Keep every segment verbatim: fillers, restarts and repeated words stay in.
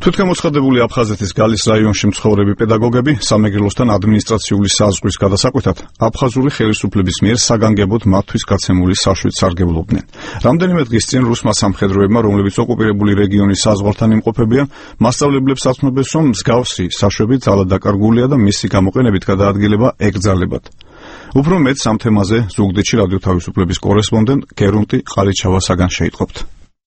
თვითგამოცხადებული აფხაზეთის გალის რაიონში მცხოვრები პედაგოგები სამეგრელოსთან ადმინისტრაციული საზღვრის გადასაკვეთად აფხაზური ხელისუფლების მიერ საგანგებოდ მათთვის გაცემული საშვით სარგებლობდნენ. რამდენიმე დღის წინ რუსმა სამხედროებმა, რომლებიც ოკუპირებული რეგიონის საზღვართან იმყოფებიან, მასწავლებლებს აცნობეს, რომ მსგავსი საშვები ძალად დაკარგულია და მისი გამოყენებით გადაადგილება ეკრძალებათ. უფრო მეტ ამ თემაზე ზუგდიდში რადიო თავისუფლების კორესპონდენტ გერუნტი ყალიჩავასაგან შეიტყობთ.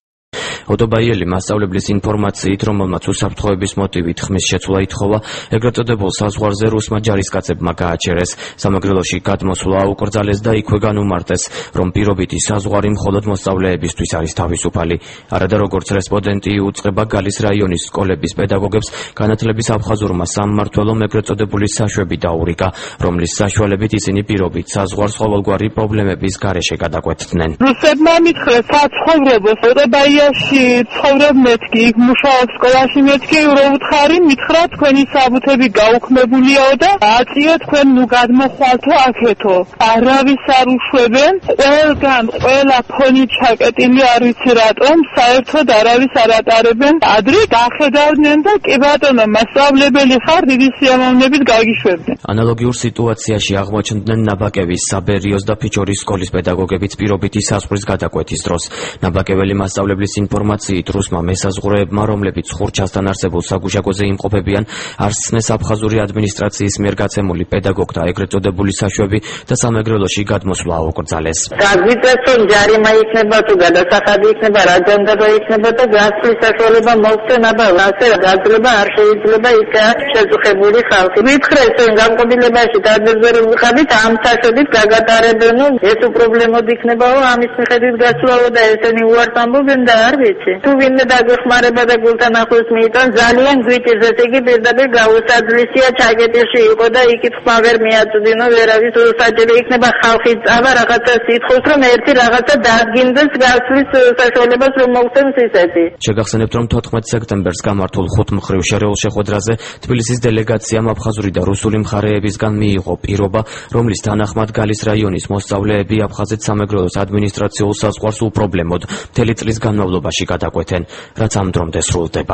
ოდობაიელი მასწავლებლის ინფორმაციით, რომელმაც უსაფრთხოების მოტივით ხმის შეცვლა ითხოვა, ეგრეთ წოდებულ საზღვარზე რუსმა ჯარისკაცებმა გააჩერეს. სამეგრელოში გადმოსვლა აუკრძალეს და იქვე განუმარტეს, რომ პირობითი საზღვარი მხოლოდ მოსწავლეებისთვის არის თავისუფალი. არადა როგორც რესპონდენტი იუწყება გალის რაიონის სკოლების პედაგოგებს განათლების აფხაზურმა სამმართველომ ეგრეთ წოდებული საშვები დაურიგა, რომლის საშუალებით ისინი პირობით საზღვარს ყოველგვარი პრობლემების გარეშე გადაკვეთდნენ. რუსებმა მითხრეს საცხოვრებელს ოდობაიაში ცხოვრობ მეთქი, იქ მუშაობ სკოლაში მეთქი, რო უთხარი, მითხრა თქვენი საბუთები გაუქმებულიაო და აწიო თქვენ ნუ გადმოხვალთო აქეთო. არავის არ უშვებენ, ყველგან ყველა ფონი ჩაკეტილი არ ვიცი რატომ, საერთოდ არავის არ ატარებენ. ადრე დახედავდნენ და კი ბატონო, მასწავლებელი ხარ, დიდი სიამოვნებით გაგიშვებდნენ. ანალოგიურ სიტუაციაში აღმოჩნდნენ ნაბაკევის, საბერიოს და ფიჩორის სკოლის პედაგოგებიც პირობითი საზღვრის გადაკვეთის დროს. ნაბაკეველი მასწავლებლის ინფორმაციით რუსმა მესაზღვრეებმა, რომლებიც ხურჩასთან არსებულ საგუშაგოზე იმყოფებიან, არ სცნეს აფხაზური ადმინისტრაციის მიერ გაცემული პედაგოგთა ეგრეთ წოდებული საშვები და სამეგრელოში გადმოსვლა აუკრძალეს. გაგვიწეს, რომ ჯარიმა იქნება თუ გადასახადი იქნება, რა ჯანდაბა იქნება და გასვლის საშუალება მოგცენ, აბა ასე გაძლება არ შეიძლება, იქაა შეწუხებული ხალხი. მითხრეს, რომ განყოფილებაში დადებული ვიხადით, ამ საშვებით გაგატარებენ, ეს უპრობლემოდ იქნებაო, ამის მიხედვით გასვლაო და ესენი უარს ამბობენ და არ ვიცი. თუ ვინმე დაგვეხმარება და გულთან ახლოს მიიტან, ძალიან გვიჭირს, ესე იგი პირდაპირ გაუსაძლისია ჩაკეტილში იყო და იქით ხმა ვერ მიაწვდინო, ვერავის უსაჯელი იქნება ხალხი წავა რაღაცა სიტყვის, რომ ერთი რაღაცა დადგინდეს გასვლის საშუალებას რომ მოგცემს ისეთი. შეგახსენებთ, რომ თოთხმეტ სექტემბერს გამართულ ხუთმხრივ შერეულ შეხვედრაზე თბილისის დელეგაციამ აფხაზური და რუსული მხარეებისგან მიიღო პირობა, რომლის თანახმად გალის რაიონის მოსწავლეები აფხაზეთ სამეგრელოს ადმინისტრაციულ საზღვარს უპრობლემოდ მთელი წლის განმავლობაში გადაკვეთენ, რაც ამ დრომდე სრულდება.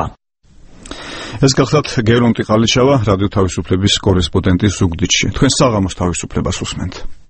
ეს გახლავთ გერუნტი ყალიჩავა, რადიო თავისუფლების კორესპონდენტი ზუგდიდში. თქვენ საღამოს თავისუფლებას უსმენთ.